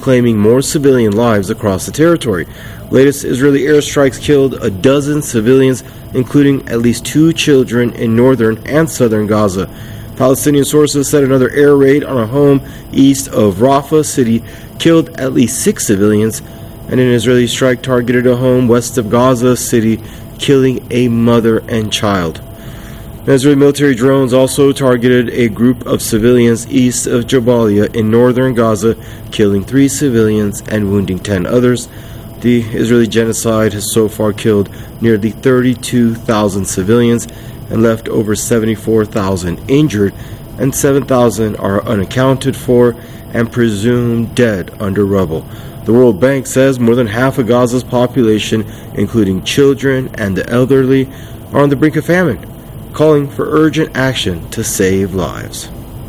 claiming more civilian lives across the territory. Latest Israeli airstrikes killed a dozen civilians, including at least 2 children in northern and southern Gaza. Palestinian sources said another air raid on a home east of Rafah city killed at least 6 civilians, and an Israeli strike targeted a home west of Gaza city, killing a mother and child. Israeli military drones also targeted a group of civilians east of Jabalia in northern Gaza, killing 3 civilians and wounding 10 others. The Israeli genocide has so far killed nearly 32,000 civilians and left over 74,000 injured, and 7,000 are unaccounted for and presumed dead under rubble. The World Bank says more than half of Gaza's population, including children and the elderly, are on the brink of famine, calling for urgent action to save lives.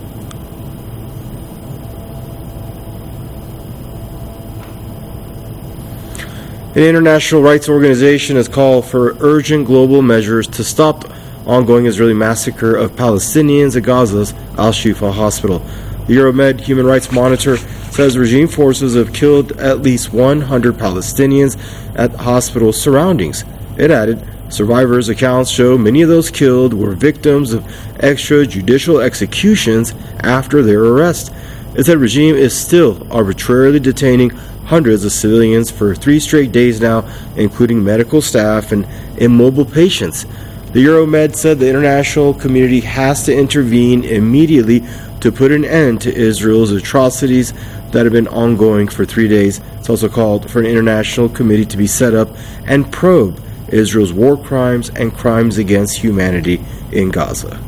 An international rights organization has called for urgent global measures to stop the ongoing Israeli massacre of Palestinians at Gaza's Al-Shifa hospital. The Euromed Human Rights Monitor says regime forces have killed at least 100 Palestinians at the hospital's surroundings. It added, survivors' accounts show many of those killed were victims of extrajudicial executions after their arrest. It said regime is still arbitrarily detaining hundreds of civilians for 3 straight days now, including medical staff and immobile patients. The Euromed said the international community has to intervene immediately to put an end to Israel's atrocities that have been ongoing for 3 days. It's also called for an international committee to be set up and probe Israel's war crimes and crimes against humanity in Gaza.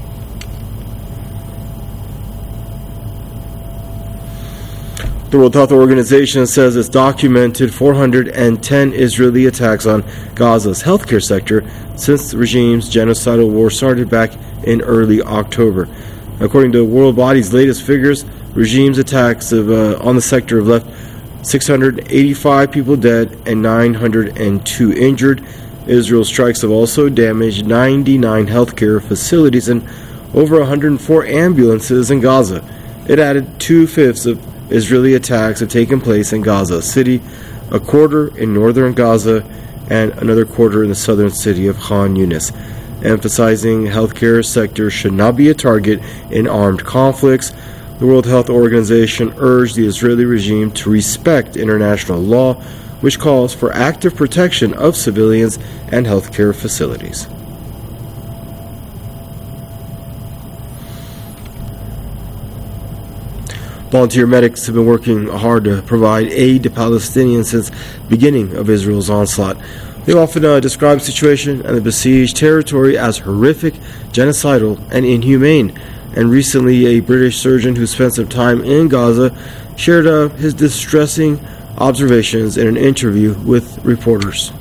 The World Health Organization says it's documented 410 Israeli attacks on Gaza's healthcare sector since the regime's genocidal war started back in early October. According to World Body's latest figures, regime's attacks on the sector have left 685 people dead and 902 injured. Israel's strikes have also damaged 99 healthcare facilities and over 104 ambulances in Gaza. It added 2/5 of Israeli attacks have taken place in Gaza City, a quarter in northern Gaza, and another quarter in the southern city of Khan Yunis, emphasizing healthcare sector should not be a target in armed conflicts. The World Health Organization urged the Israeli regime to respect international law, which calls for active protection of civilians and healthcare facilities. Volunteer medics have been working hard to provide aid to Palestinians since the beginning of Israel's onslaught. They often describe the situation and the besieged territory as horrific, genocidal, and inhumane. And recently, a British surgeon who spent some time in Gaza shared his distressing observations in an interview with reporters.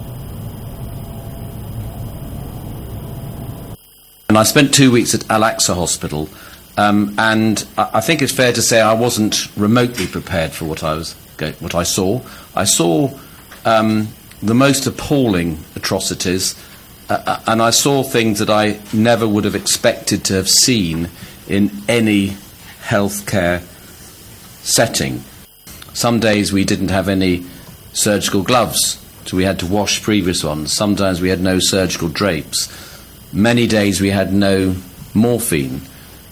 And I spent 2 weeks at Al-Aqsa Hospital. And I think it's fair to say I wasn't remotely prepared for what I saw. I saw the most appalling atrocities, and I saw things that I never would have expected to have seen in any healthcare setting. Some days we didn't have any surgical gloves, so we had to wash previous ones. Sometimes we had no surgical drapes. Many days we had no morphine.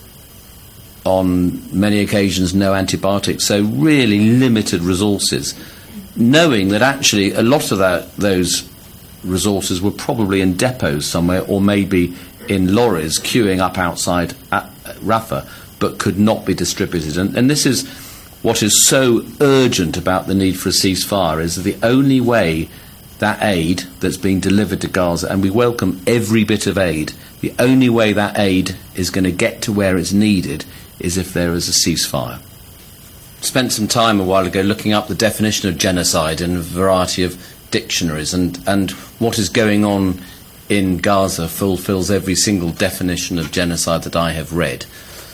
On many occasions, no antibiotics, so really limited resources, knowing that actually a lot of those resources were probably in depots somewhere or maybe in lorries queuing up outside Rafah, but could not be distributed. And this is what is so urgent about the need for a ceasefire, is that the only way that aid that's being delivered to Gaza, and we welcome every bit of aid, the only way that aid is going to get to where it's needed is if there is a ceasefire. Spent some time a while ago looking up the definition of genocide in a variety of dictionaries, and what is going on in Gaza fulfills every single definition of genocide that I have read.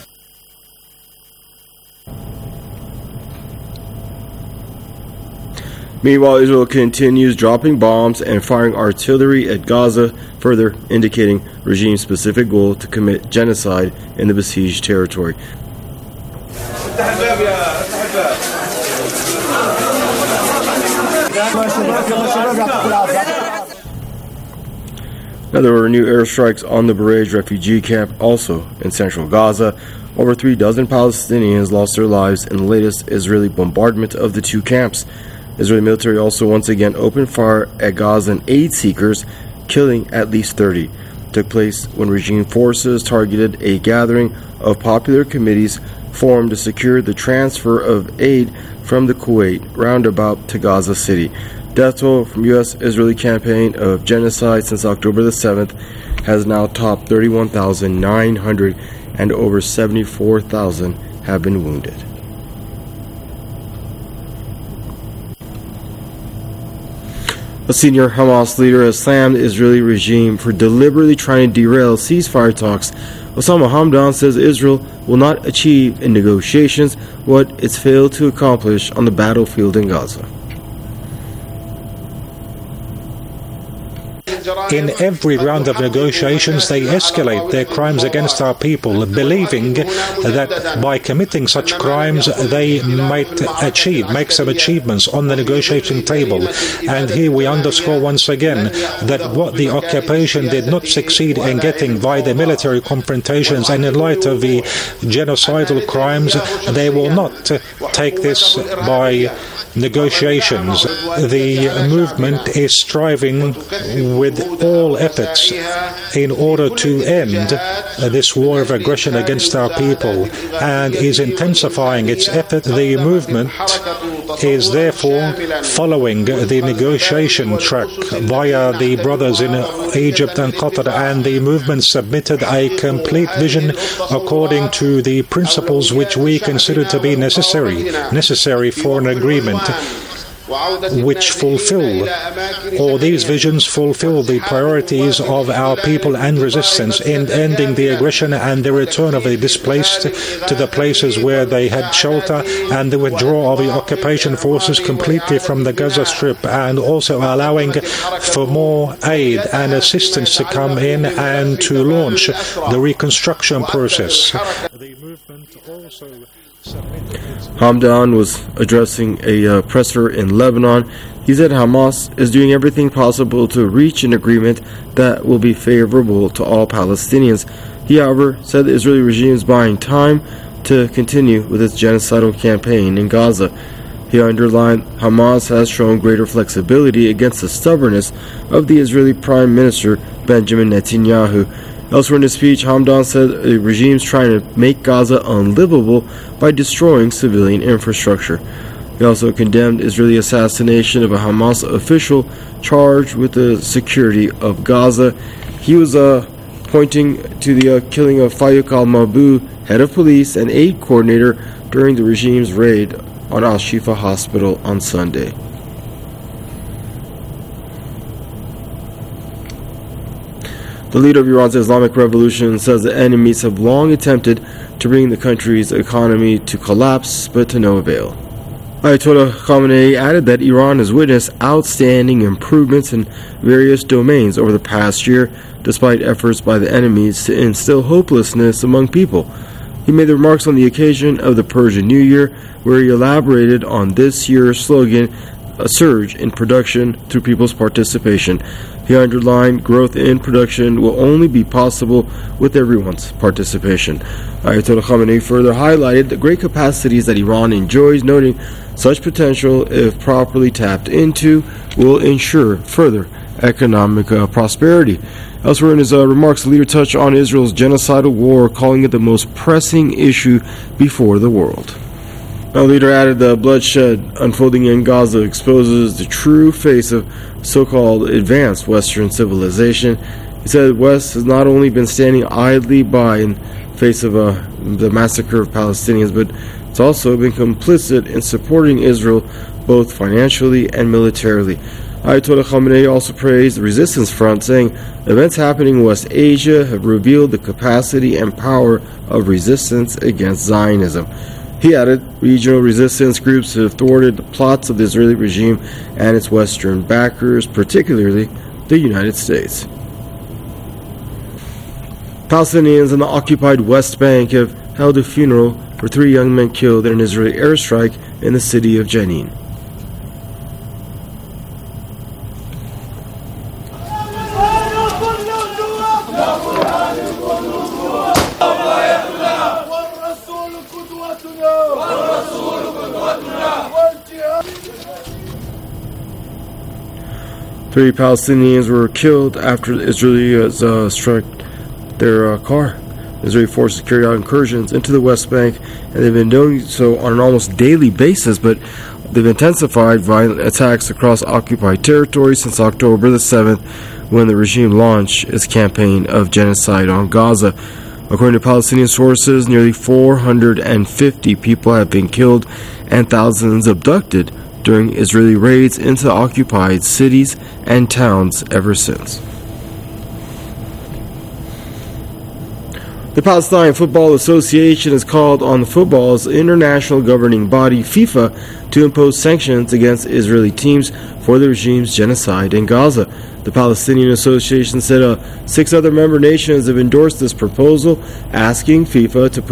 Meanwhile, Israel continues dropping bombs and firing artillery at Gaza, further indicating regime's specific goal to commit genocide in the besieged territory. Now, there were new airstrikes on the Bureij refugee camp, also in central Gaza. Over 3 dozen Palestinians lost their lives in the latest Israeli bombardment of the two camps. Israeli military also once again opened fire at Gazan aid seekers, killing at least 30. It took place when regime forces targeted a gathering of popular committees formed to secure the transfer of aid from the Kuwait roundabout to Gaza City. Death toll from U.S.-Israeli campaign of genocide since October the 7th has now topped 31,900 and over 74,000 have been wounded. A senior Hamas leader has slammed the Israeli regime for deliberately trying to derail ceasefire talks. Osama Hamdan says Israel will not achieve in negotiations what it's failed to accomplish on the battlefield in Gaza. In every round of negotiations, they escalate their crimes against our people, believing that by committing such crimes, they might make some achievements on the negotiating table. And here we underscore once again that what the occupation did not succeed in getting by the military confrontations, and in light of the genocidal crimes, they will not take this by negotiations. The movement is striving with all efforts in order to end this war of aggression against our people, and is intensifying its effort. The movement is therefore following the negotiation track via the brothers in Egypt and Qatar, and the movement submitted a complete vision according to the principles which we consider to be necessary for an agreement, which these visions fulfill the priorities of our people and resistance in ending the aggression and the return of the displaced to the places where they had shelter, and the withdrawal of the occupation forces completely from the Gaza Strip, and also allowing for more aid and assistance to come in and to launch the reconstruction process. The movement also Hamdan was addressing a presser in Lebanon. He said Hamas is doing everything possible to reach an agreement that will be favorable to all Palestinians. He, however, said the Israeli regime is buying time to continue with its genocidal campaign in Gaza. He underlined Hamas has shown greater flexibility against the stubbornness of the Israeli Prime Minister Benjamin Netanyahu. Elsewhere in his speech, Hamdan said the regime is trying to make Gaza unlivable by destroying civilian infrastructure. He also condemned Israeli assassination of a Hamas official charged with the security of Gaza. He was pointing to the killing of Fayouq al-Mabou, head of police and aid coordinator, during the regime's raid on Al-Shifa Hospital on Sunday. The leader of Iran's Islamic Revolution says the enemies have long attempted to bring the country's economy to collapse, but to no avail. Ayatollah Khamenei added that Iran has witnessed outstanding improvements in various domains over the past year, despite efforts by the enemies to instill hopelessness among people. He made the remarks on the occasion of the Persian New Year, where he elaborated on this year's slogan, a surge in production through people's participation. He underlined growth in production will only be possible with everyone's participation. Ayatollah Khamenei further highlighted the great capacities that Iran enjoys, noting such potential, if properly tapped into, will ensure further economic prosperity. Elsewhere in his remarks, the leader touched on Israel's genocidal war, calling it the most pressing issue before the world. The leader added the bloodshed unfolding in Gaza exposes the true face of so-called advanced Western civilization. He said the West has not only been standing idly by in face of the massacre of Palestinians, but it's also been complicit in supporting Israel both financially and militarily. Ayatollah Khamenei also praised the resistance front, saying events happening in West Asia have revealed the capacity and power of resistance against Zionism. He added, regional resistance groups have thwarted the plots of the Israeli regime and its Western backers, particularly the United States. Palestinians in the occupied West Bank have held a funeral for 3 young men killed in an Israeli airstrike in the city of Jenin. 3 Palestinians were killed after the Israelis struck their car. Israeli forces carried out incursions into the West Bank, and they've been doing so on an almost daily basis, but they've intensified violent attacks across occupied territory since October the 7th, when the regime launched its campaign of genocide on Gaza. According to Palestinian sources, nearly 450 people have been killed and thousands abducted during Israeli raids into occupied cities and towns ever since. The Palestine Football Association has called on the football's international governing body, FIFA, to impose sanctions against Israeli teams for the regime's genocide in Gaza. The Palestinian Association said 6 other member nations have endorsed this proposal, asking FIFA to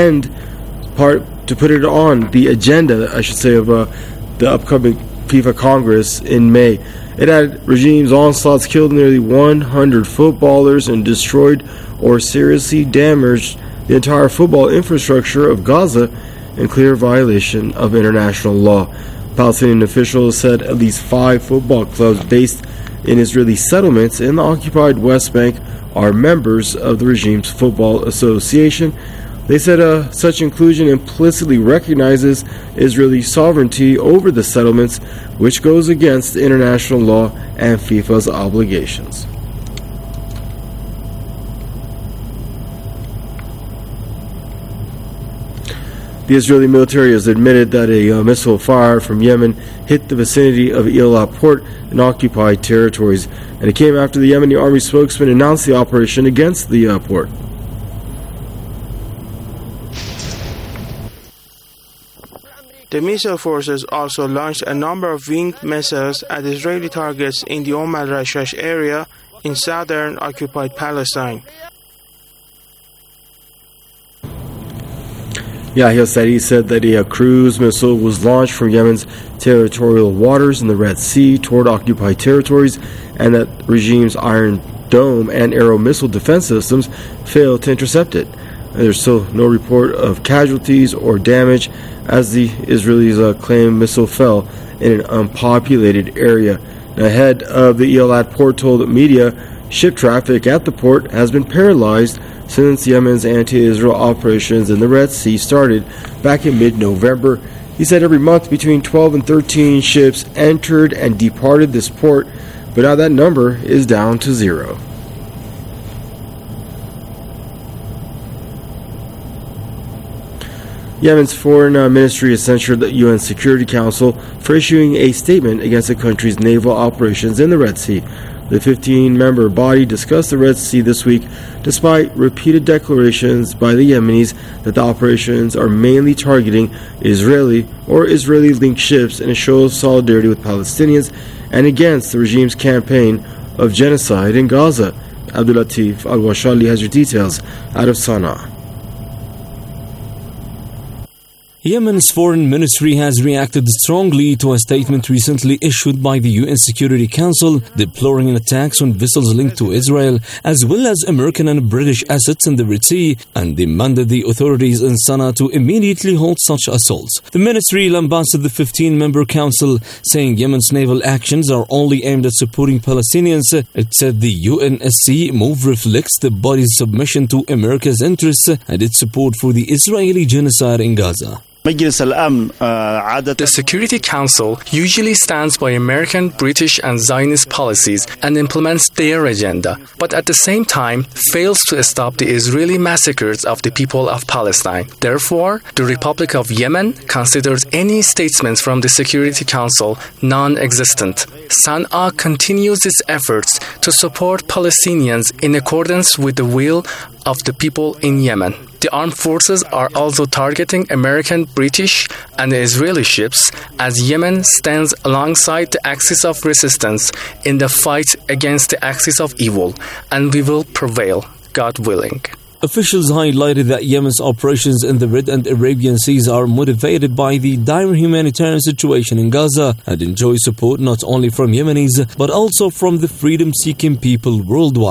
put it on the agenda, of the upcoming FIFA Congress in May. It had regime's onslaughts killed nearly 100 footballers and destroyed or seriously damaged the entire football infrastructure of Gaza in clear violation of international law. Palestinian officials said at least 5 football clubs based in Israeli settlements in the occupied West Bank are members of the regime's football association. They said such inclusion implicitly recognizes Israeli sovereignty over the settlements, which goes against international law and FIFA's obligations. The Israeli military has admitted that a missile fired from Yemen hit the vicinity of Eilat port in occupied territories, and it came after the Yemeni army spokesman announced the operation against the port. The missile forces also launched a number of winged missiles at Israeli targets in the al-Rashash area in southern occupied Palestine. Yahya Sari said that a cruise missile was launched from Yemen's territorial waters in the Red Sea toward occupied territories, and that the regime's Iron Dome and Arrow missile defense systems failed to intercept it. And there's still no report of casualties or damage, as the Israelis claim missile fell in an unpopulated area. The head of the Eilat port told media ship traffic at the port has been paralyzed since Yemen's anti-Israel operations in the Red Sea started back in mid-November. He said every month between 12 and 13 ships entered and departed this port, but now that number is down to 0. Yemen's foreign ministry has censured the UN Security Council for issuing a statement against the country's naval operations in the Red Sea. The 15-member body discussed the Red Sea this week, despite repeated declarations by the Yemenis that the operations are mainly targeting Israeli or Israeli-linked ships in a show of solidarity with Palestinians and against the regime's campaign of genocide in Gaza. Abdul Latif Al-Washali has your details out of Sana'a. Yemen's foreign ministry has reacted strongly to a statement recently issued by the UN Security Council deploring attacks on vessels linked to Israel as well as American and British assets in the Red Sea, and demanded the authorities in Sana'a to immediately halt such assaults. The ministry lambasted the 15-member council, saying Yemen's naval actions are only aimed at supporting Palestinians. It said the UNSC move reflects the body's submission to America's interests and its support for the Israeli genocide in Gaza. The Security Council usually stands by American, British and Zionist policies and implements their agenda, but at the same time fails to stop the Israeli massacres of the people of Palestine. Therefore, the Republic of Yemen considers any statements from the Security Council non-existent. Sana'a continues its efforts to support Palestinians in accordance with the will of the people in Yemen. The armed forces are also targeting American, British, and Israeli ships as Yemen stands alongside the axis of resistance in the fight against the axis of evil, and we will prevail, God willing. Officials highlighted that Yemen's operations in the Red and Arabian Seas are motivated by the dire humanitarian situation in Gaza and enjoy support not only from Yemenis but also from the freedom-seeking people worldwide.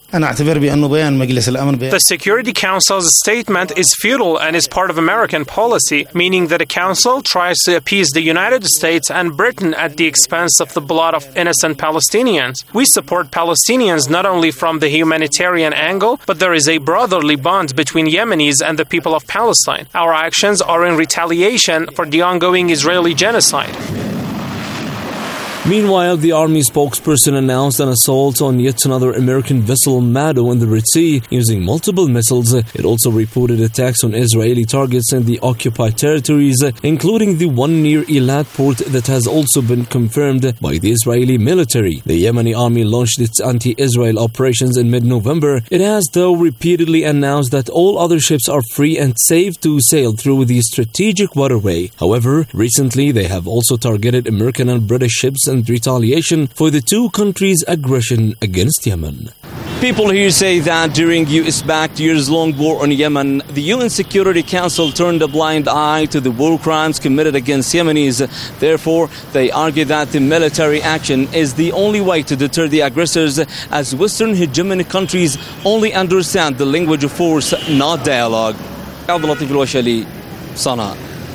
The Security Council's statement is futile and is part of American policy, meaning that the Council tries to appease the United States and Britain at the expense of the blood of innocent Palestinians. We support Palestinians not only from the humanitarian angle, but there is a brotherly bond between Yemenis and the people of Palestine. Our actions are in retaliation for the ongoing Israeli genocide. Meanwhile, the Army spokesperson announced an assault on yet another American vessel, Mado, in the Red Sea using multiple missiles. It also reported attacks on Israeli targets in the occupied territories, including the one near Eilat port that has also been confirmed by the Israeli military. The Yemeni army launched its anti-Israel operations in mid-November. It has, though, repeatedly announced that all other ships are free and safe to sail through the strategic waterway. However, recently they have also targeted American and British ships in retaliation for the two countries' aggression against Yemen. People here say that during US-backed years-long war on Yemen, the UN Security Council turned a blind eye to the war crimes committed against Yemenis. Therefore, they argue that the military action is the only way to deter the aggressors, as Western hegemonic countries only understand the language of force, not dialogue. Abdulatif Al-Washali, Sana'a.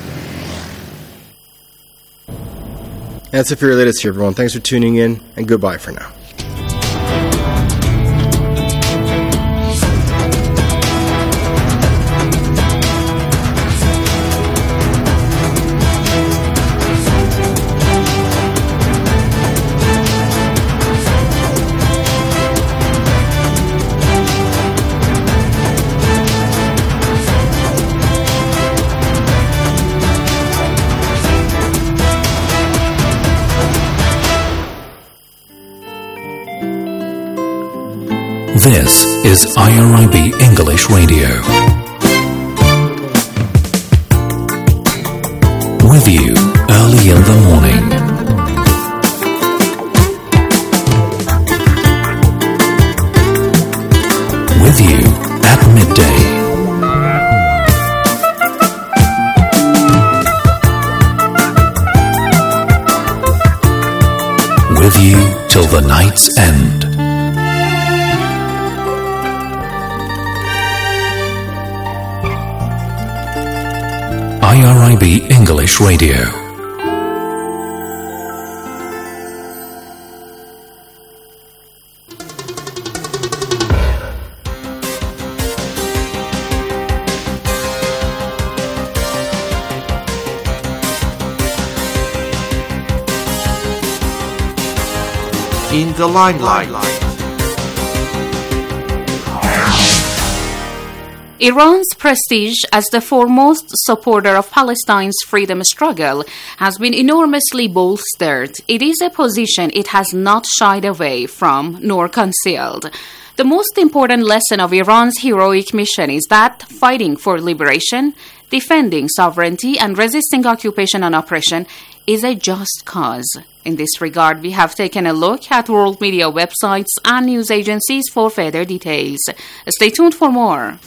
That's it for your latest here, everyone. Thanks for tuning in, and goodbye for now. This is IRIB English Radio. With you early in the morning. With you at midday. With you till the night's end. IRIB English Radio. In the limelight. Iran's prestige as the foremost supporter of Palestine's freedom struggle has been enormously bolstered. It is a position it has not shied away from nor concealed. The most important lesson of Iran's heroic mission is that fighting for liberation, defending sovereignty, and resisting occupation and oppression is a just cause. In this regard, we have taken a look at world media websites and news agencies for further details. Stay tuned for more.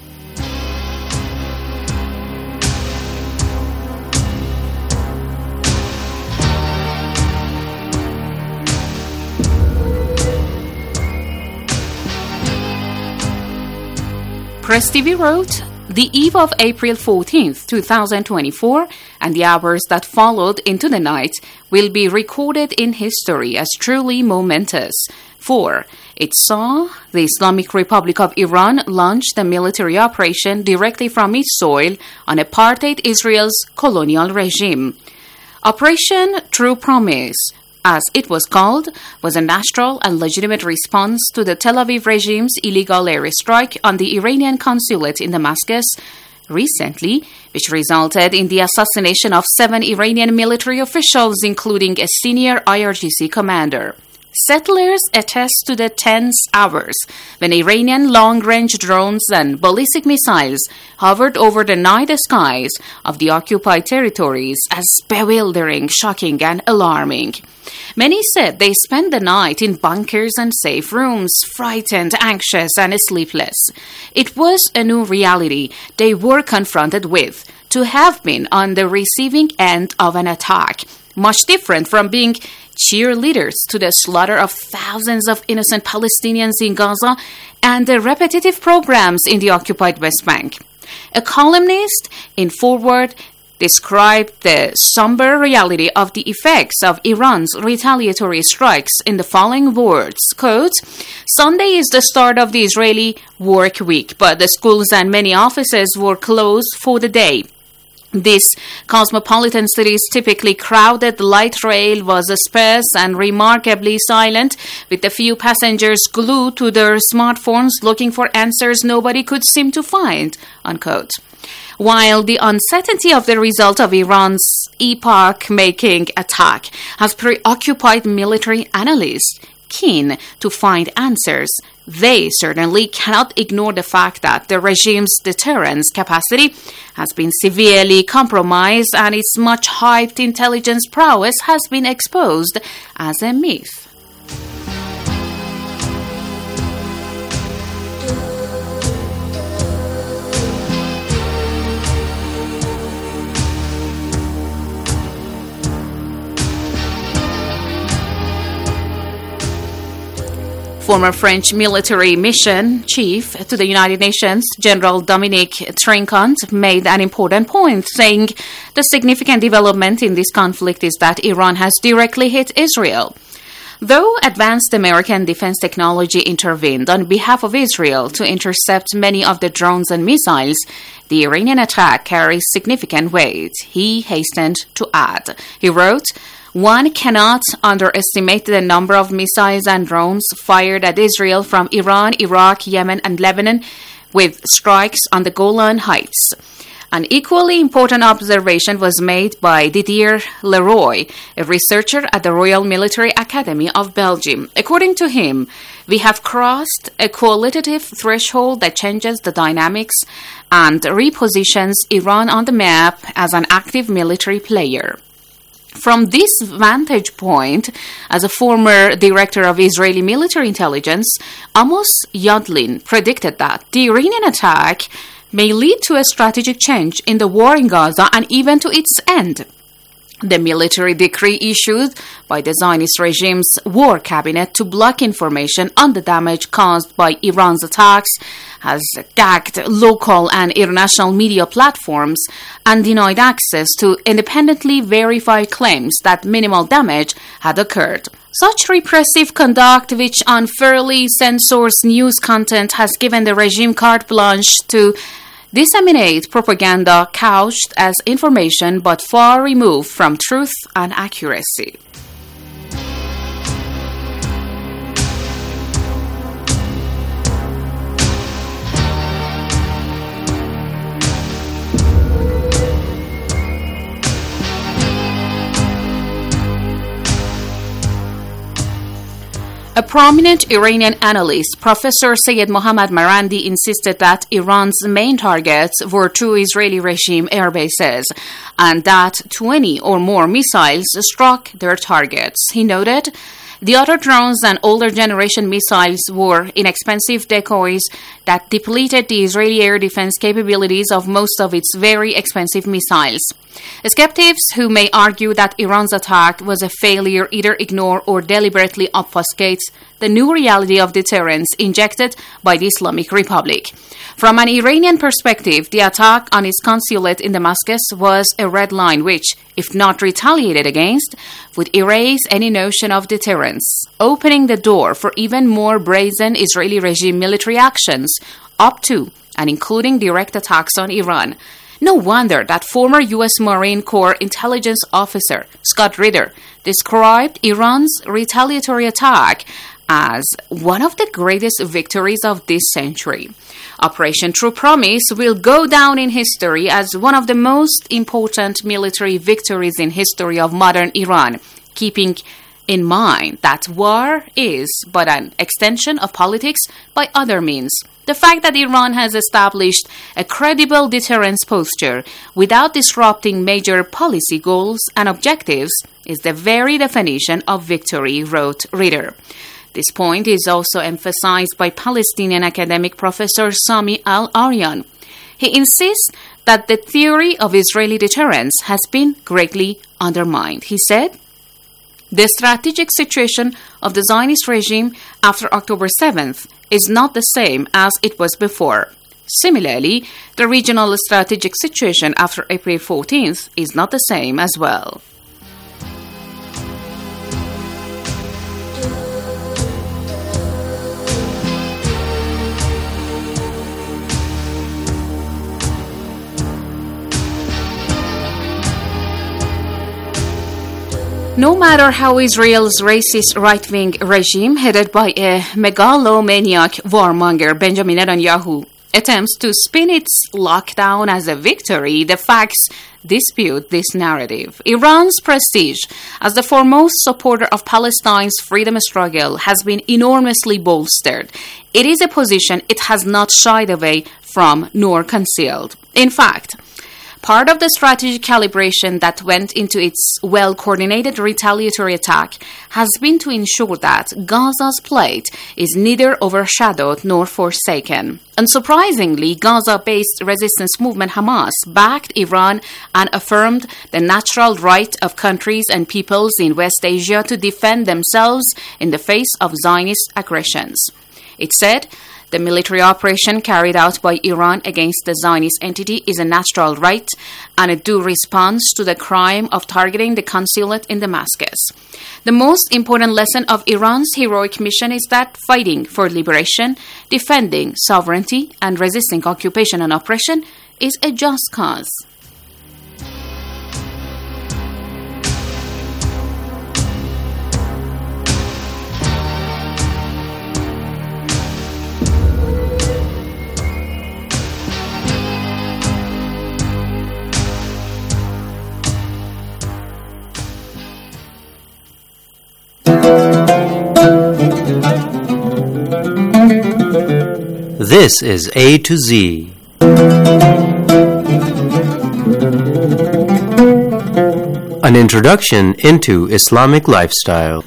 Press TV wrote, the eve of April 14th, 2024, and the hours that followed into the night will be recorded in history as truly momentous. For it saw the Islamic Republic of Iran launch the military operation directly from its soil on apartheid Israel's colonial regime. Operation True Promise, as it was called, was a natural and legitimate response to the Tel Aviv regime's illegal airstrike on the Iranian consulate in Damascus recently, which resulted in the assassination of 7 Iranian military officials, including a senior IRGC commander. Settlers attest to the tense hours when Iranian long-range drones and ballistic missiles hovered over the night skies of the occupied territories as bewildering, shocking, and alarming. Many said they spent the night in bunkers and safe rooms, frightened, anxious, and sleepless. It was a new reality they were confronted with, to have been on the receiving end of an attack, much different from being cheerleaders to the slaughter of thousands of innocent Palestinians in Gaza and the repetitive programs in the occupied West Bank. A columnist in Forward described the somber reality of the effects of Iran's retaliatory strikes in the following words, quote, "Sunday is the start of the Israeli work week, but the schools and many offices were closed for the day. This cosmopolitan city's typically crowded light rail was sparse and remarkably silent, with a few passengers glued to their smartphones looking for answers nobody could seem to find," unquote. While the uncertainty of the result of Iran's epoch-making attack has preoccupied military analysts keen to find answers, they certainly cannot ignore the fact that the regime's deterrence capacity has been severely compromised and its much-hyped intelligence prowess has been exposed as a myth. Former French military mission chief to the United Nations, General Dominique Trinquant, made an important point, saying the significant development in this conflict is that Iran has directly hit Israel. Though advanced American defense technology intervened on behalf of Israel to intercept many of the drones and missiles, the Iranian attack carries significant weight, he hastened to add. He wrote, "One cannot underestimate the number of missiles and drones fired at Israel from Iran, Iraq, Yemen, and Lebanon, with strikes on the Golan Heights." An equally important observation was made by Didier Leroy, a researcher at the Royal Military Academy of Belgium. According to him, we have crossed a qualitative threshold that changes the dynamics and repositions Iran on the map as an active military player. From this vantage point, as a former director of Israeli military intelligence, Amos Yadlin predicted that the Iranian attack may lead to a strategic change in the war in Gaza and even to its end. The military decree issued by the Zionist regime's war cabinet to block information on the damage caused by Iran's attacks has gagged local and international media platforms and denied access to independently verified claims that minimal damage had occurred. Such repressive conduct, which unfairly censors news content, has given the regime carte blanche to disseminate propaganda couched as information but far removed from truth and accuracy. A prominent Iranian analyst, Professor Sayed Mohammad Marandi, insisted that Iran's main targets were two Israeli regime air bases and that 20 or more missiles struck their targets. He noted, "The other drones and older generation missiles were inexpensive decoys that depleted the Israeli air defense capabilities of most of its very expensive missiles." Skeptics who may argue that Iran's attack was a failure either ignore or deliberately obfuscate the new reality of deterrence injected by the Islamic Republic. From an Iranian perspective, the attack on its consulate in Damascus was a red line which, if not retaliated against, would erase any notion of deterrence, opening the door for even more brazen Israeli regime military actions, up to and including direct attacks on Iran. No wonder that former U.S. Marine Corps intelligence officer Scott Ritter described Iran's retaliatory attack as one of the greatest victories of this century. Operation True Promise will go down in history as one of the most important military victories in history of modern Iran, keeping in mind that war is but an extension of politics by other means. The fact that Iran has established a credible deterrence posture without disrupting major policy goals and objectives is the very definition of victory, wrote Ritter. This point is also emphasized by Palestinian academic Professor Sami Al-Aryan. He insists that the theory of Israeli deterrence has been greatly undermined. He said, "The strategic situation of the Zionist regime after October 7th is not the same as it was before. Similarly, the regional strategic situation after April 14th is not the same as well." No matter how Israel's racist right-wing regime, headed by a megalomaniac warmonger, Benjamin Netanyahu, attempts to spin its lockdown as a victory, the facts dispute this narrative. Iran's prestige as the foremost supporter of Palestine's freedom struggle has been enormously bolstered. It is a position it has not shied away from nor concealed. In fact, part of the strategic calibration that went into its well-coordinated retaliatory attack has been to ensure that Gaza's plight is neither overshadowed nor forsaken. Unsurprisingly, Gaza-based resistance movement Hamas backed Iran and affirmed the natural right of countries and peoples in West Asia to defend themselves in the face of Zionist aggressions. It said, "The military operation carried out by Iran against the Zionist entity is a natural right and a due response to the crime of targeting the consulate in Damascus. The most important lesson of Iran's heroic mission is that fighting for liberation, defending sovereignty, and resisting occupation and oppression is a just cause." This is A to Z. An introduction into Islamic lifestyle.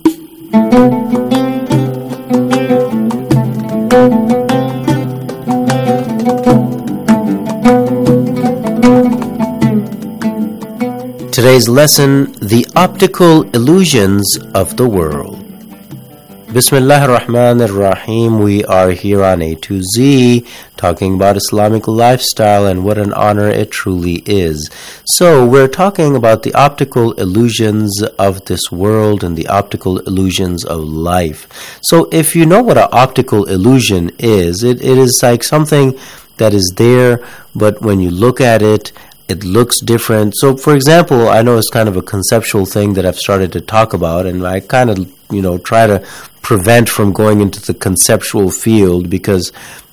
Today's lesson, the optical illusions of the world. Bismillah ar-Rahman ar-Rahim. We are here on A to Z talking about Islamic lifestyle, and what an honor it truly is. So we're talking about the optical illusions of this world and the optical illusions of life. So if you know what an optical illusion is, it is like something that is there, but when you look at it, it looks different. So, for example, I know it's kind of a conceptual thing that I've started to talk about, and I kind of, try to prevent from going into the conceptual field because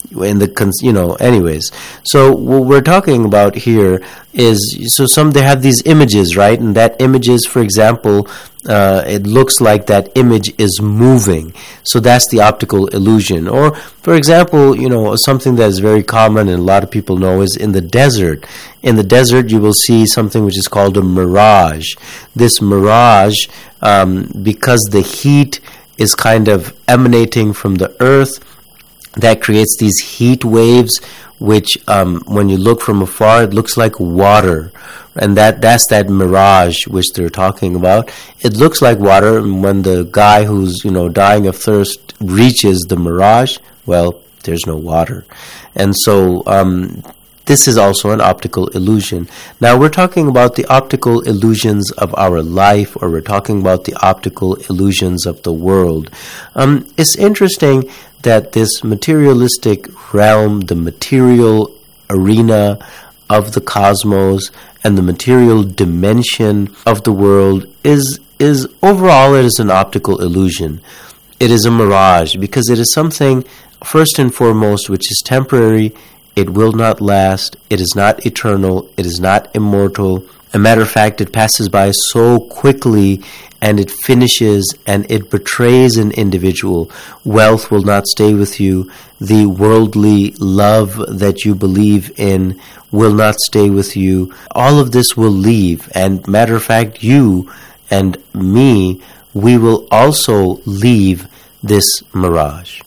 anyways. So what we're talking about here is, they have these images, right? And that images, for example, it looks like that image is moving. So that's the optical illusion. Or, for example, something that is very common and a lot of people know is in the desert. In the desert, you will see something which is called a mirage. This mirage, because the heat is kind of emanating from the earth, that creates these heat waves, which when you look from afar, it looks like water. And that's that mirage which they're talking about. It looks like water, and when the guy who's, dying of thirst reaches the mirage, well, there's no water. And so this is also an optical illusion. Now we're talking about the optical illusions of our life, or we're talking about the optical illusions of the world. It's interesting that this materialistic realm, the material arena of the cosmos and the material dimension of the world is overall it is an optical illusion. It is a mirage because it is something, first and foremost, which is temporary. It will not last. It is not eternal. It is not immortal. As a matter of fact, it passes by so quickly, and it finishes, and it betrays an individual. Wealth will not stay with you. The worldly love that you believe in will not stay with you. All of this will leave. And matter of fact, you and me, we will also leave this mirage.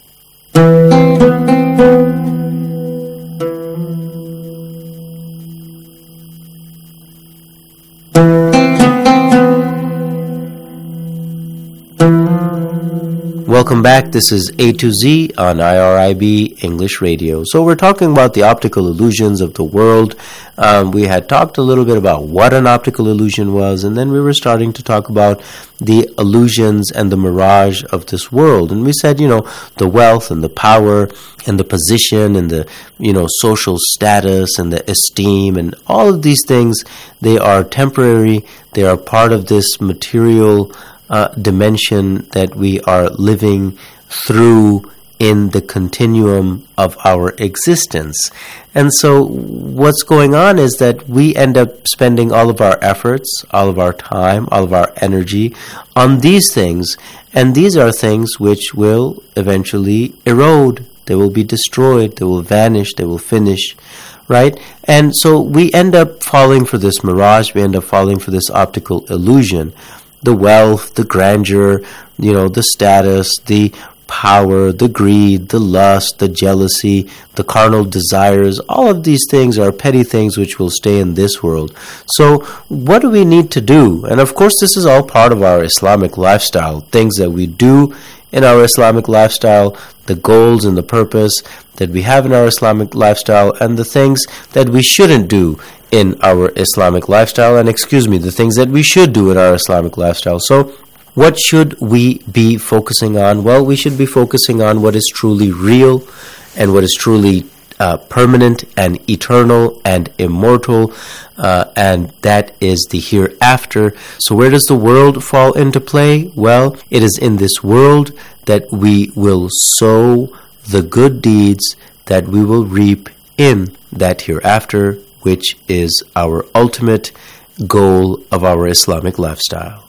Welcome back. This is A to Z on IRIB English Radio. So we're talking about the optical illusions of the world. We had talked a little bit about what an optical illusion was, and then we were starting to talk about the illusions and the mirage of this world. And we said, the wealth and the power and the position and the, social status and the esteem and all of these things, they are temporary. They are part of this material dimension that we are living through in the continuum of our existence. And so what's going on is that we end up spending all of our efforts, all of our time, all of our energy on these things. And these are things which will eventually erode. They will be destroyed. They will vanish. They will finish. Right? And so we end up falling for this mirage. We end up falling for this optical illusion. The wealth, the grandeur, the status, the power, the greed, the lust, the jealousy, the carnal desires, all of these things are petty things which will stay in this world. So what do we need to do? And of course, this is all part of our Islamic lifestyle, things that we do in our Islamic lifestyle, the goals and the purpose that we have in our Islamic lifestyle, and the things that we shouldn't do in our Islamic lifestyle, and the things that we should do in our Islamic lifestyle. So what should we be focusing on? Well, we should be focusing on what is truly real and what is truly permanent and eternal and immortal, and that is the hereafter. So where does the world fall into play? Well, it is in this world that we will sow the good deeds that we will reap in that hereafter, which is our ultimate goal of our Islamic lifestyle.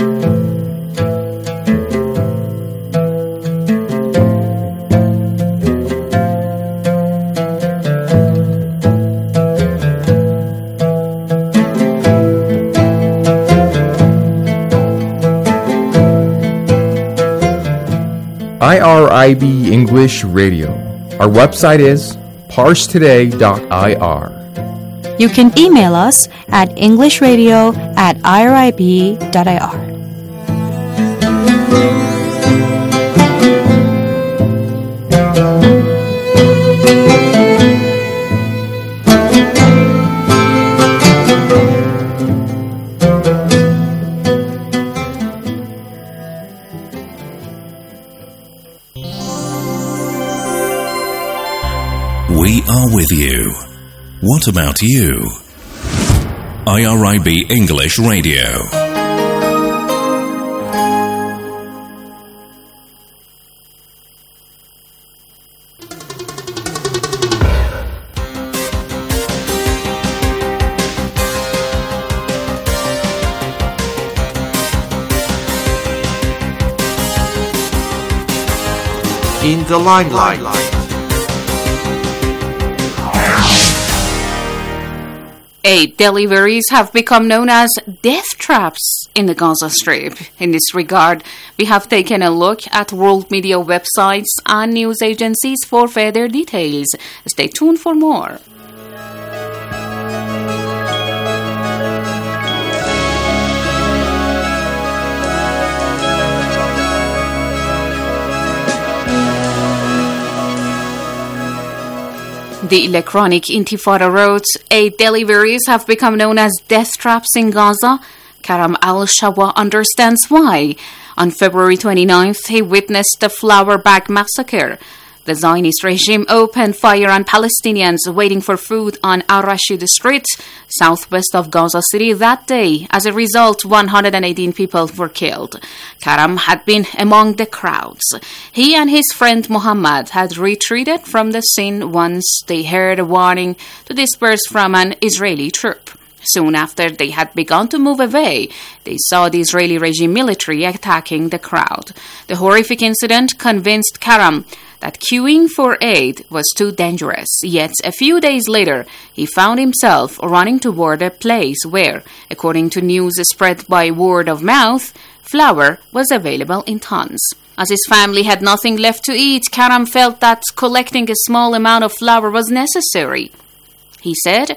IRIB English Radio. Our website is parstoday.ir. You can email us at englishradio@irib.ir. We are with you. What about you? IRIB English Radio. In the limelight. Aid deliveries have become known as death traps in the Gaza Strip. In this regard, we have taken a look at world media websites and news agencies for further details. Stay tuned for more. The Electronic Intifada wrote, aid deliveries have become known as death traps in Gaza. Karam al-Shawa understands why. On February 29th, he witnessed the flour bag massacre. The Zionist regime opened fire on Palestinians waiting for food on Al-Rashid Street, southwest of Gaza City that day. As a result, 118 people were killed. Karam had been among the crowds. He and his friend Muhammad had retreated from the scene once they heard a warning to disperse from an Israeli troop. Soon after they had begun to move away, they saw the Israeli regime military attacking the crowd. The horrific incident convinced Karam that queuing for aid was too dangerous. Yet a few days later, he found himself running toward a place where, according to news spread by word of mouth, flour was available in tons. As his family had nothing left to eat, Karam felt that collecting a small amount of flour was necessary. He said,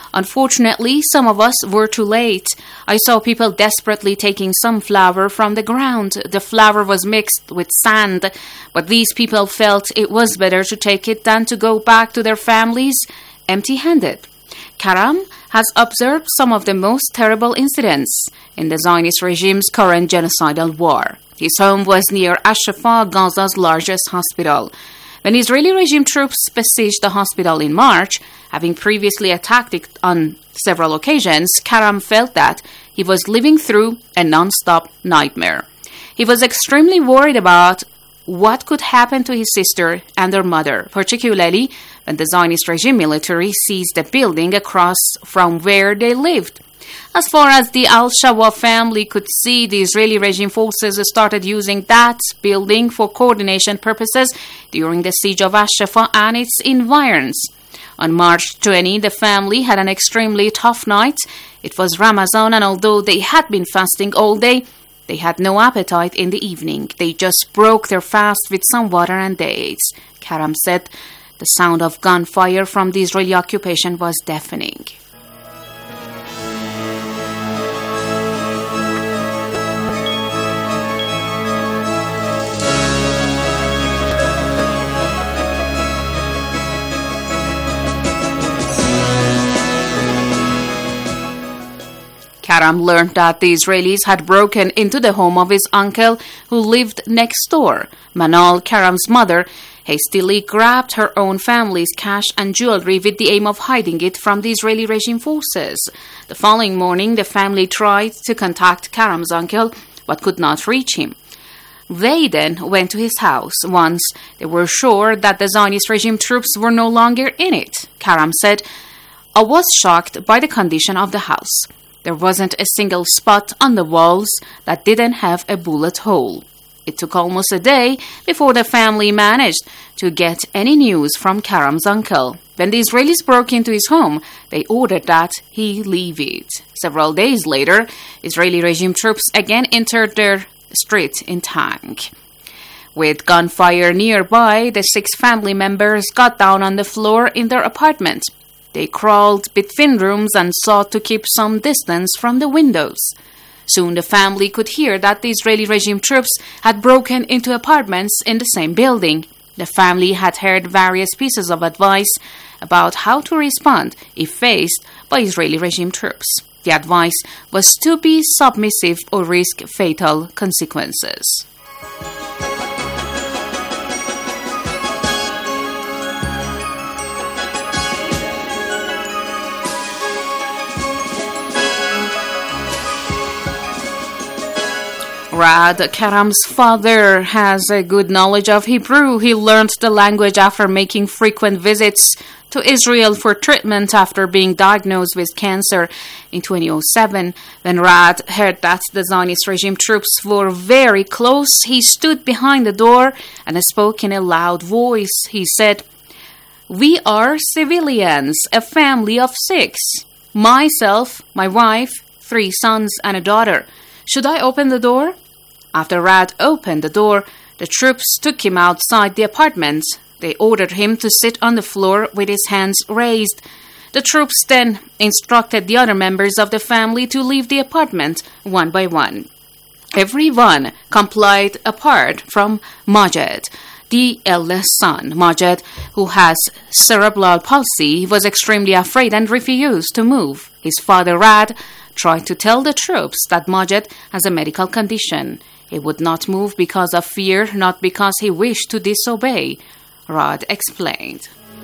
Unfortunately, some of us were too late. I saw people desperately taking some flour from the ground. The flour was mixed with sand, but these people felt it was better to take it than to go back to their families empty-handed. Karam has observed some of the most terrible incidents in the Zionist regime's current genocidal war. His home was near Al-Shifa, Gaza's largest hospital. When Israeli regime troops besieged the hospital in March, having previously attacked it on several occasions, Karam felt that he was living through a non-stop nightmare. He was extremely worried about what could happen to his sister and their mother, particularly when the Zionist regime military seized the building across from where they lived. As far as the Al-Shawwa family could see, the Israeli regime forces started using that building for coordination purposes during the siege of Al-Shifa and its environs. On March 20, the family had an extremely tough night. It was Ramadan, and although they had been fasting all day, they had no appetite in the evening. They just broke their fast with some water and dates. Karam said the sound of gunfire from the Israeli occupation was deafening. Karam learned that the Israelis had broken into the home of his uncle who lived next door. Manal, Karam's mother, hastily grabbed her own family's cash and jewelry with the aim of hiding it from the Israeli regime forces. The following morning, the family tried to contact Karam's uncle, but could not reach him. They then went to his house. Once they were sure that the Zionist regime troops were no longer in it, Karam said, "I was shocked by the condition of the house. There wasn't a single spot on the walls that didn't have a bullet hole." It took almost a day before the family managed to get any news from Karam's uncle. When the Israelis broke into his home, they ordered that he leave it. Several days later, Israeli regime troops again entered their street in tank. With gunfire nearby, the 6 family members got down on the floor in their apartment. They crawled between rooms and sought to keep some distance from the windows. Soon the family could hear that the Israeli regime troops had broken into apartments in the same building. The family had heard various pieces of advice about how to respond if faced by Israeli regime troops. The advice was to be submissive or risk fatal consequences. Rad, Karam's father, has a good knowledge of Hebrew. He learned the language after making frequent visits to Israel for treatment after being diagnosed with cancer in 2007. When Rad heard that the Zionist regime troops were very close, he stood behind the door and spoke in a loud voice. He said, "We are civilians, a family of 6. Myself, my wife, 3 sons and a daughter. Should I open the door?" After Rad opened the door, the troops took him outside the apartment. They ordered him to sit on the floor with his hands raised. The troops then instructed the other members of the family to leave the apartment one by one. Everyone complied apart from Majed, the eldest son. Majed, who has cerebral palsy, was extremely afraid and refused to move. His father, Rad, tried to tell the troops that Majed has a medical condition. He would not move because of fear, not because he wished to disobey, Rad explained.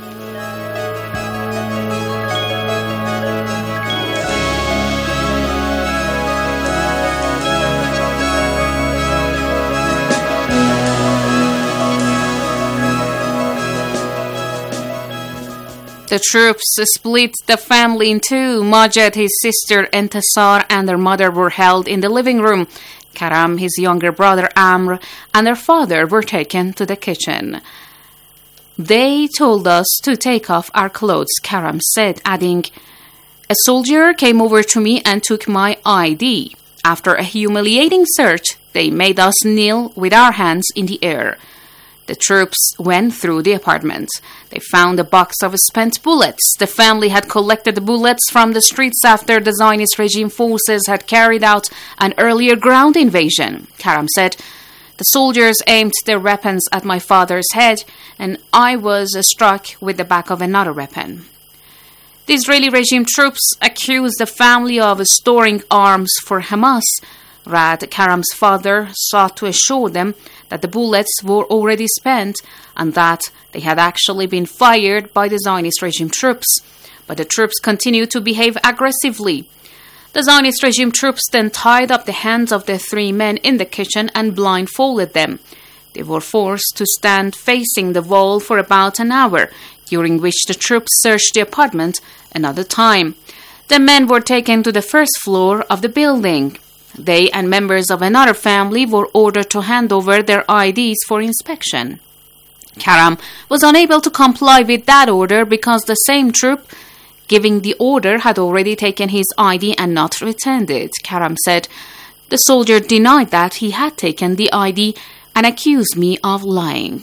The troops split the family in two. Majed, his sister Entasar, and their mother were held in the living room. Karam, his younger brother Amr, and their father were taken to the kitchen. "They told us to take off our clothes," Karam said, adding, "A soldier came over to me and took my ID. After a humiliating search, they made us kneel with our hands in the air. The troops went through the apartment. They found a box of spent bullets. The family had collected the bullets from the streets after the Zionist regime forces had carried out an earlier ground invasion. Karam said, "The soldiers aimed their weapons at my father's head, and I was struck with the back of another weapon." The Israeli regime troops accused the family of storing arms for Hamas. Rad, Karam's father, sought to assure them that the bullets were already spent and that they had actually been fired by the Zionist regime troops. But the troops continued to behave aggressively. The Zionist regime troops then tied up the hands of the three men in the kitchen and blindfolded them. They were forced to stand facing the wall for about an hour, during which the troops searched the apartment another time. The men were taken to the first floor of the building. They and members of another family were ordered to hand over their IDs for inspection. Karam was unable to comply with that order because the same troop giving the order had already taken his ID and not returned it. Karam said, "The soldier denied that he had taken the ID and accused me of lying."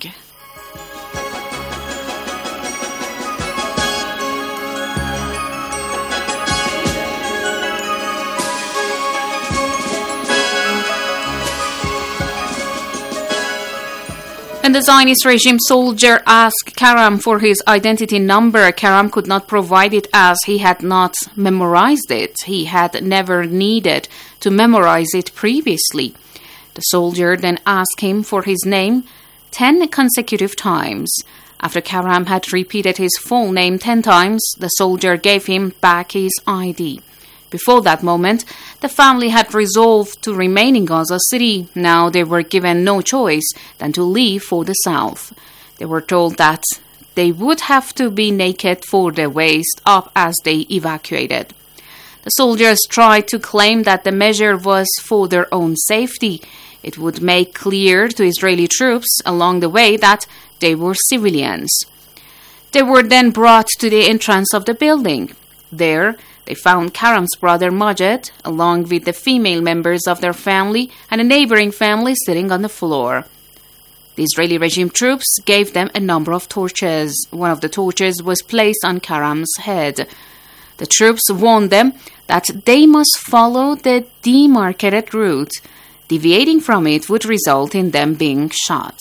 When the Zionist regime soldier asked Karam for his identity number, Karam could not provide it as he had not memorized it. He had never needed to memorize it previously. The soldier then asked him for his name 10 consecutive times. After Karam had repeated his full name 10 times, the soldier gave him back his ID. Before that moment, the family had resolved to remain in Gaza City. Now they were given no choice than to leave for the south. They were told that they would have to be naked for the waist up as they evacuated. The soldiers tried to claim that the measure was for their own safety. It would make clear to Israeli troops along the way that they were civilians. They were then brought to the entrance of the building. There, they found Karam's brother Majed, along with the female members of their family and a neighboring family sitting on the floor. The Israeli regime troops gave them a number of torches. One of the torches was placed on Karam's head. The troops warned them that they must follow the demarcated route. Deviating from it would result in them being shot.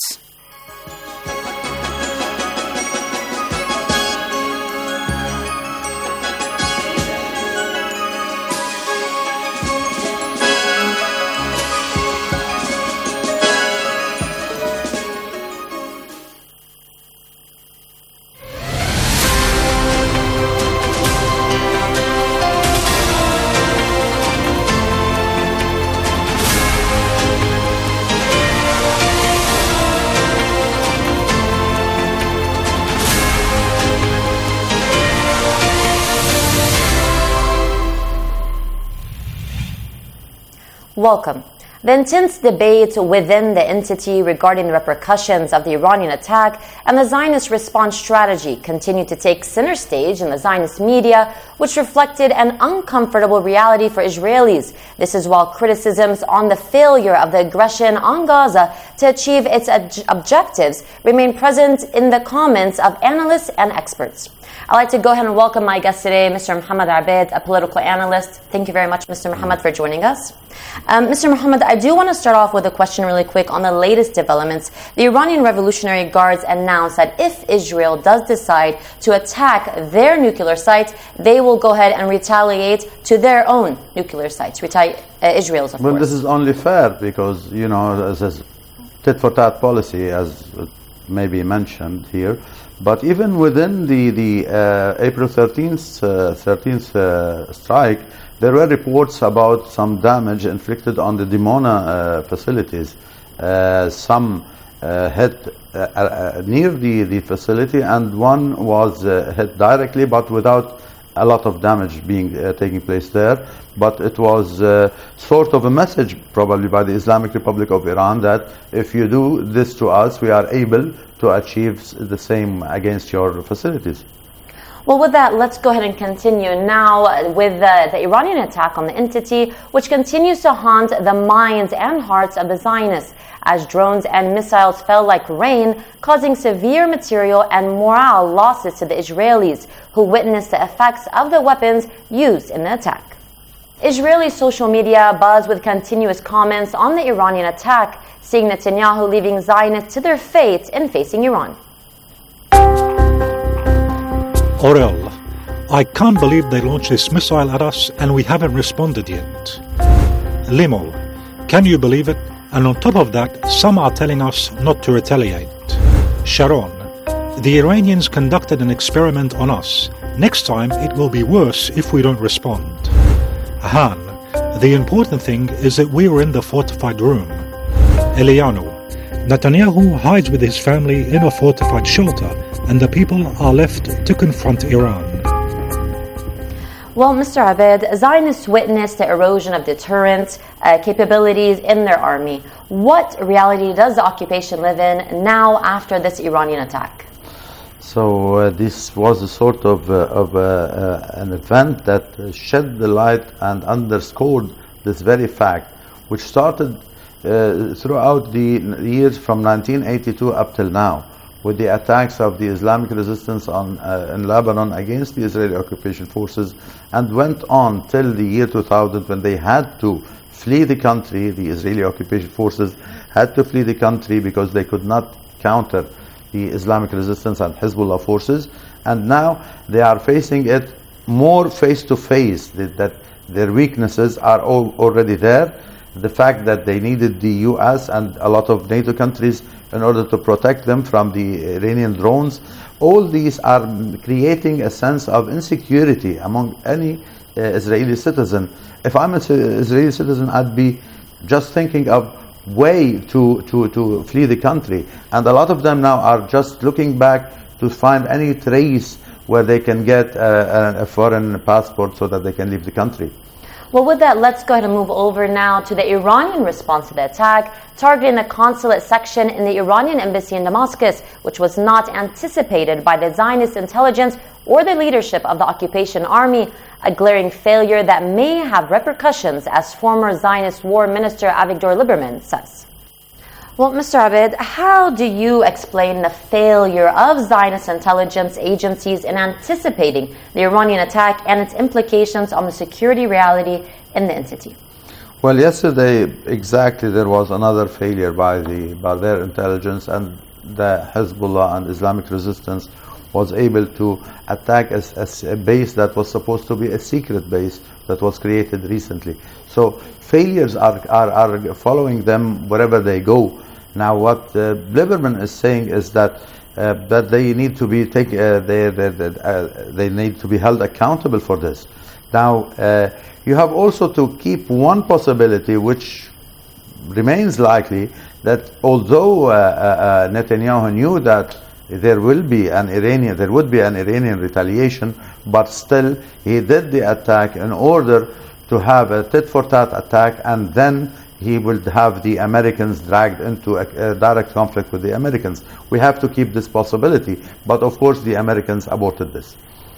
Welcome. The intense debate within the entity regarding the repercussions of the Iranian attack and the Zionist response strategy continued to take center stage in the Zionist media, which reflected an uncomfortable reality for Israelis. This is while criticisms on the failure of the aggression on Gaza to achieve its objectives remain present in the comments of analysts and experts. I'd like to go ahead and welcome my guest today, Mr. Mohammed Abed, a political analyst. Thank you very much, Mr. Mohammed, for joining us. Mr. Mohammed, I do want to start off with a question really quick on the latest developments. The Iranian Revolutionary Guards announced that if Israel does decide to attack their nuclear sites, they will go ahead and retaliate to their own nuclear sites. Israel's, of course. Well, this is only fair because, you know, this tit-for-tat policy, as may be mentioned here. But even within the April 13th strike, there were reports about some damage inflicted on the Dimona facilities. Some hit near the facility, and one was hit directly, but without a lot of damage being taking place there. But it was sort of a message probably by the Islamic Republic of Iran that if you do this to us, we are able to achieve the same against your facilities. Well, with that, let's go ahead and continue now with the Iranian attack on the entity, which continues to haunt the minds and hearts of the Zionists. as drones and missiles fell like rain, causing severe material and morale losses to the Israelis, who witnessed the effects of the weapons used in the attack. Israeli social media buzzed with continuous comments on the Iranian attack, seeing Netanyahu leaving Zionists to their fate in facing Iran. Orel, I can't believe they launched this missile at us and we haven't responded yet. Limol, can you believe it? And on top of that, some are telling us not to retaliate. Sharon, the Iranians conducted an experiment on us. Next time it will be worse if we don't respond. Han, the important thing is that we were in the fortified room. Elianu, Netanyahu hides with his family in a fortified shelter and the people are left to confront Iran. Well, Mr. Abed, Zionists witnessed the erosion of deterrent capabilities in their army. What reality does the occupation live in now after this Iranian attack? So this was a sort of an event that shed the light and underscored this very fact, which started throughout the years from 1982 up till now, with the attacks of the Islamic resistance in Lebanon against the Israeli occupation forces, and went on till the year 2000 when they had to flee the country. The Israeli occupation forces had to flee the country because they could not counter the Islamic resistance and Hezbollah forces, and now they are facing it more face to face, that their weaknesses are already there. The fact that they needed the US and a lot of NATO countries in order to protect them from the Iranian drones, all these are creating a sense of insecurity among any Israeli citizen. If I'm an Israeli citizen, I'd be just thinking of way to flee the country, and a lot of them now are just looking back to find any trace where they can get a foreign passport so that they can leave the country. Well, with that, let's go ahead and move over now to the Iranian response to the attack, targeting the consulate section in the Iranian embassy in Damascus, which was not anticipated by the Zionist intelligence or the leadership of the occupation army, a glaring failure that may have repercussions, as former Zionist war minister Avigdor Lieberman says. Well, Mr. Abed, how do you explain the failure of Zionist intelligence agencies in anticipating the Iranian attack and its implications on the security reality in the entity? Well, yesterday, exactly, there was another failure by their intelligence, and the Hezbollah and Islamic resistance was able to attack a base that was supposed to be a secret base that was created recently. So failures are following them wherever they go. Now, what Lieberman is saying is that they need to be they need to be held accountable for this. Now, you have also to keep one possibility, which remains likely, that although Netanyahu knew that there would be an Iranian retaliation, but still he did the attack in order to have a tit-for-tat attack, and then he will have the Americans dragged into a direct conflict with the Americans. We have to keep this possibility, but of course the Americans aborted this.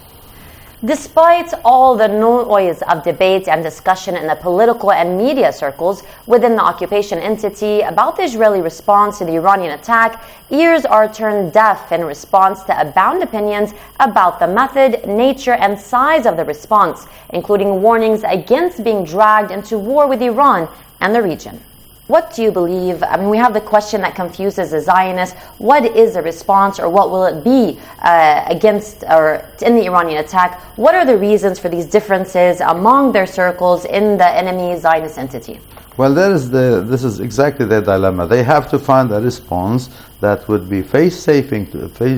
Despite all the noise of debate and discussion in the political and media circles within the occupation entity about the Israeli response to the Iranian attack, ears are turned deaf in response to abound opinions about the method, nature, and size of the response, including warnings against being dragged into war with Iran and the region. What do you believe? I mean, we have the question that confuses the Zionists. What is the response, or what will it be against or in the Iranian attack? What are the reasons for these differences among their circles in the enemy Zionist entity? Well, this is exactly their dilemma. They have to find a response that would be face-saving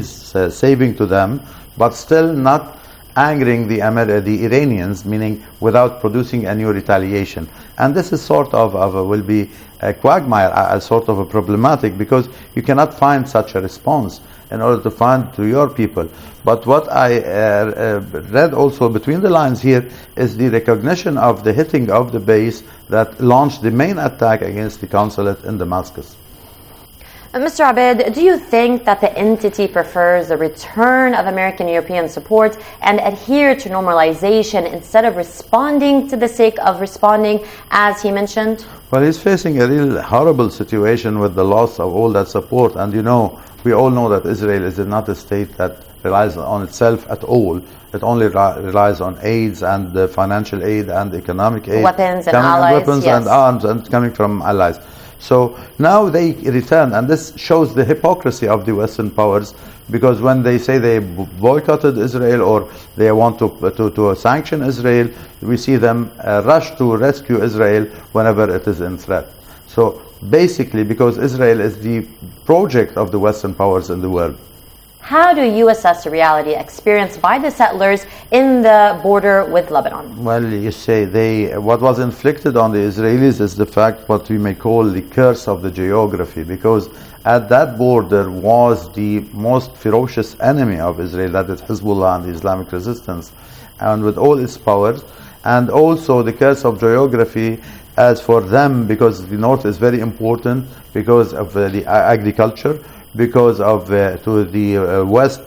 to them, but still not angering the Iranians, meaning without producing a new retaliation. And this is sort of will be a quagmire, a sort of a problematic, because you cannot find such a response in order to find to your people. But what I read also between the lines here is the recognition of the hitting of the base that launched the main attack against the consulate in Damascus. Mr. Abed, do you think that the entity prefers the return of American European support and adhere to normalization instead of responding to the sake of responding, as he mentioned? Well, he's facing a real horrible situation with the loss of all that support. And we all know that Israel is not a state that relies on itself at all. It only relies on aids and financial aid and economic aid. Weapons and allies. Weapons and arms and coming from allies. So now they return, and this shows the hypocrisy of the Western powers, because when they say they boycotted Israel or they want to sanction Israel, we see them rush to rescue Israel whenever it is in threat. So basically, because Israel is the project of the Western powers in the world. How do you assess the reality experienced by the settlers in the border with Lebanon? Well, you say what was inflicted on the Israelis is the fact what we may call the curse of the geography, because at that border was the most ferocious enemy of Israel, that is Hezbollah and the Islamic resistance, and with all its powers, and also the curse of geography as for them, because the north is very important because of the agriculture, because of to the west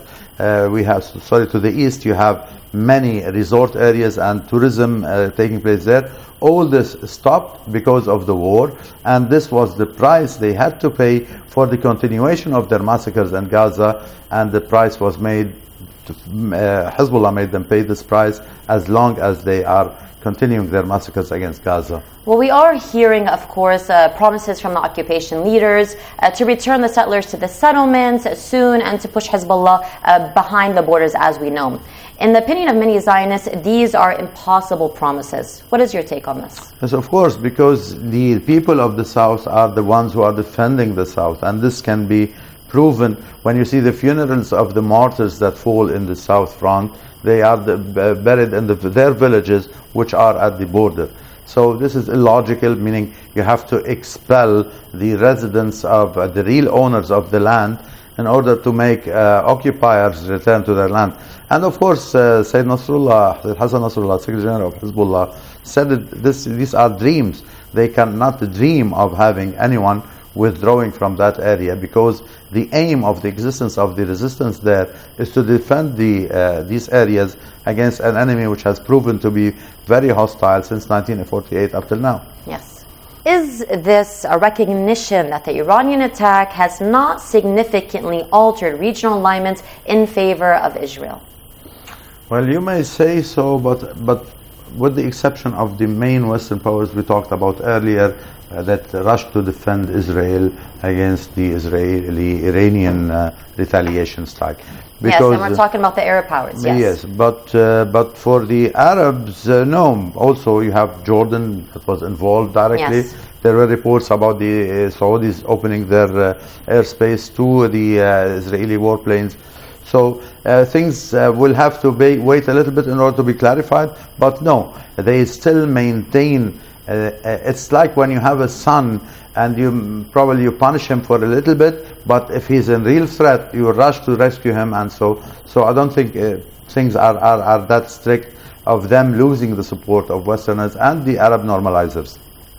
to the east you have many resort areas and tourism taking place there. All this stopped because of the war, and this was the price they had to pay for the continuation of their massacres in Gaza, and the price was made, Hezbollah made them pay this price as long as they are continuing their massacres against Gaza. Well, we are hearing, of course, promises from the occupation leaders to return the settlers to the settlements soon and to push Hezbollah behind the borders, as we know. In the opinion of many Zionists, these are impossible promises. What is your take on this? Yes, of course, because the people of the South are the ones who are defending the South, and this can be proven when you see the funerals of the martyrs that fall in the South Front. They are buried in their villages, which are at the border. So this is illogical, meaning you have to expel the residents of the real owners of the land in order to make occupiers return to their land. And of course, Sayyid Nasrullah, Hassan Nasrullah, Secretary General of Hezbollah, said that these are dreams. They cannot dream of having anyone withdrawing from that area, because the aim of the existence of the resistance there is to defend these areas against an enemy which has proven to be very hostile since 1948 up till now. Yes. Is this a recognition that the Iranian attack has not significantly altered regional alignment in favor of Israel? Well, you may say so, but with the exception of the main Western powers we talked about earlier, that rushed to defend Israel against the Iranian retaliation strike. Because, yes, and we're talking about the Arab powers, yes. Yes, but for the Arabs, no. Also, you have Jordan that was involved directly. Yes. There were reports about the Saudis opening their airspace to the Israeli warplanes. So things will have to wait a little bit in order to be clarified. But no, they still maintain. It's like when you have a son and you punish him for a little bit, but if he's in real threat, you rush to rescue him, and so I don't think things are that strict of them losing the support of Westerners and the Arab normalizers.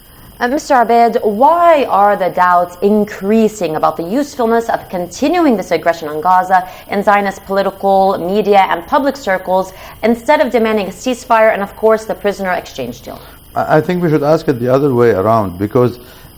Mr. Abed, why are the doubts increasing about the usefulness of continuing this aggression on Gaza in Zionist political, media, and public circles instead of demanding a ceasefire and, of course, the prisoner exchange deal? I think we should ask it the other way around, because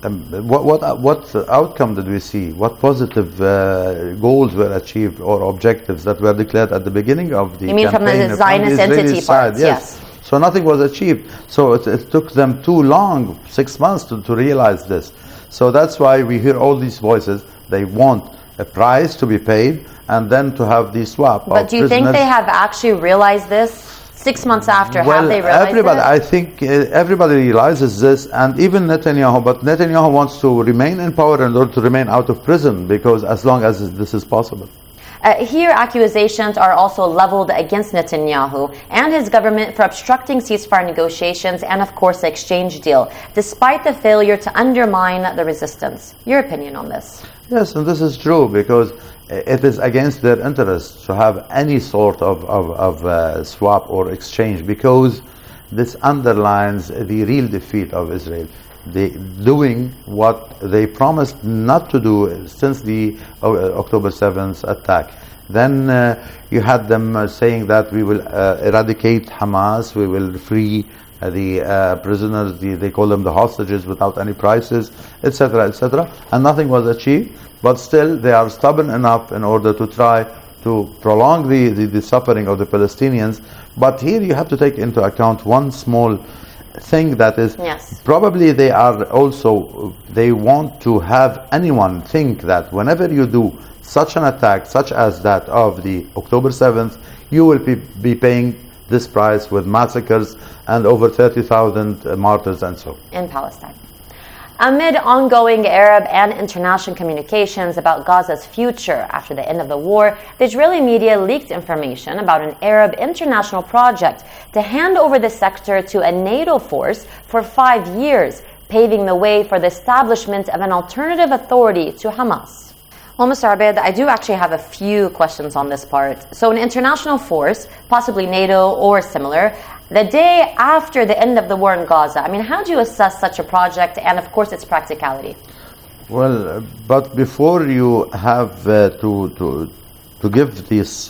what outcome did we see? What positive goals were achieved or objectives that were declared at the beginning of the campaign? You mean from the Zionist entity part? Yes. So nothing was achieved. So it took them too long, 6 months, to realize this. So that's why we hear all these voices. They want a price to be paid and then to have the swap. But do you think they have actually realized this? 6 months after, have they realized it? I think everybody realizes this, and even Netanyahu. But Netanyahu wants to remain in power in order to remain out of prison, because as long as this is possible. Here, accusations are also leveled against Netanyahu and his government for obstructing ceasefire negotiations and, of course, the exchange deal, despite the failure to undermine the resistance. Your opinion on this? Yes, and this is true, because it is against their interests to have any sort of swap or exchange, because this underlines the real defeat of Israel. doing what they promised not to do since the October 7th attack. Then you had them saying that we will eradicate Hamas, we will free the prisoners, they call them the hostages, without any prices, etc., etc., and nothing was achieved. But still, they are stubborn enough in order to try to prolong the suffering of the Palestinians. But here you have to take into account one small thing, that is, probably they want to have anyone think that whenever you do such an attack, such as that of the October 7th, you will be paying this price with massacres and over 30,000 martyrs and so in Palestine. Amid ongoing Arab and international communications about Gaza's future after the end of the war, the Israeli media leaked information about an Arab international project to hand over the sector to a NATO force for 5 years, paving the way for the establishment of an alternative authority to Hamas. Well, Mr. Abed, I do actually have a few questions on this part. So an international force, possibly NATO or similar, the day after the end of the war in Gaza, I mean, how do you assess such a project and, of course, its practicality? Well, but before you have to give this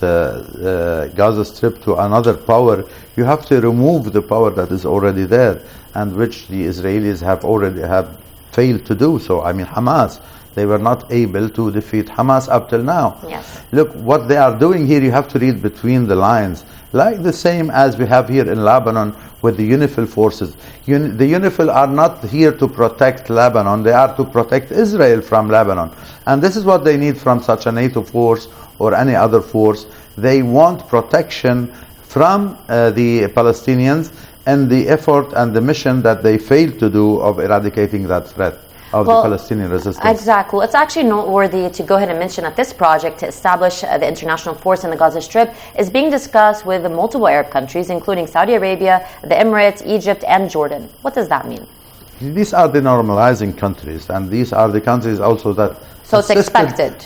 Gaza Strip to another power, you have to remove the power that is already there, and which the Israelis have failed to do so. I mean, Hamas. They were not able to defeat Hamas up till now. Yes. Look, what they are doing here, you have to read between the lines. Like the same as we have here in Lebanon with the UNIFIL forces. The UNIFIL are not here to protect Lebanon, they are to protect Israel from Lebanon. And this is what they need from such a NATO force or any other force. They want protection from the Palestinians and the effort and the mission that they failed to do of eradicating that threat of the Palestinian resistance. Exactly. Well, it's actually noteworthy to go ahead and mention that this project to establish the international force in the Gaza Strip is being discussed with multiple Arab countries, including Saudi Arabia, the Emirates, Egypt, and Jordan. What does that mean? These are the normalizing countries, and these are the countries also that... So it's expected?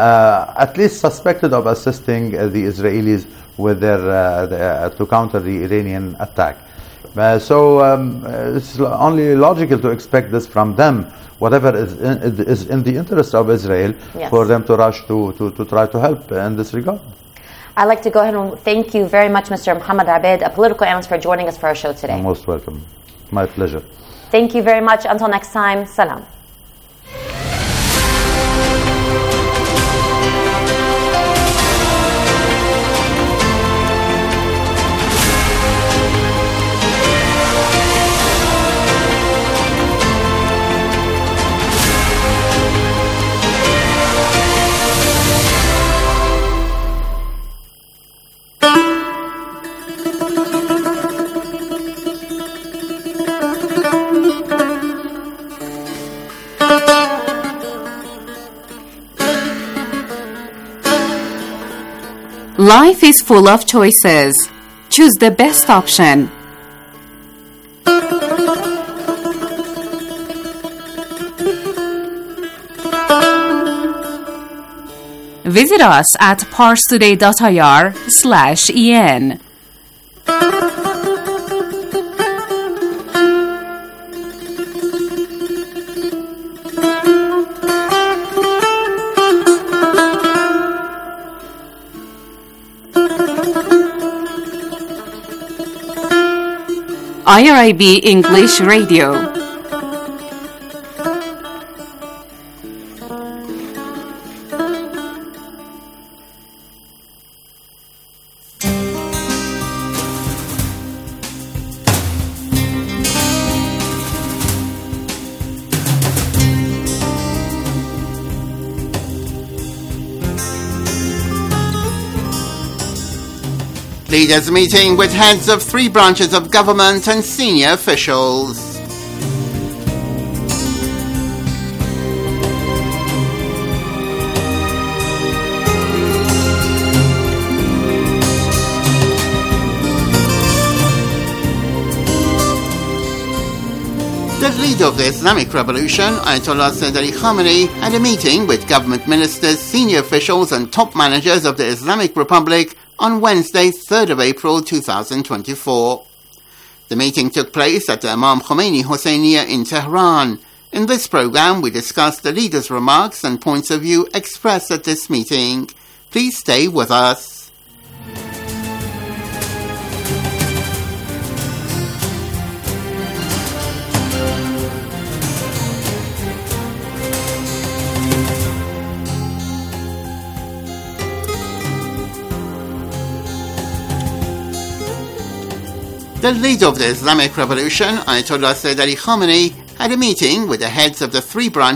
At least suspected of assisting the Israelis with their to counter the Iranian attack. So it's only logical to expect this from them. Whatever is in the interest of Israel, for them to rush to try to help in this regard. I'd like to go ahead and thank you very much, Mr. Mohammed Abed, a political analyst, for joining us for our show today. You're most welcome. My pleasure. Thank you very much. Until next time, salam. Life is full of choices. Choose the best option. Visit us at parstoday.ir/en. IRIB English Radio. Leaders meeting with heads of 3 branches of government and senior officials. The leader of the Islamic Revolution, Ayatollah Sayyid Ali Khamenei, had a meeting with government ministers, senior officials and top managers of the Islamic Republic on Wednesday, 3rd of April 2024. The meeting took place at the Imam Khomeini Hosseiniya in Tehran. In this program, we discussed the leaders' remarks and points of view expressed at this meeting. Please stay with us. The leader of the Islamic Revolution, Ayatollah Sayyid Ali Khamenei, had a meeting with the heads of the three branches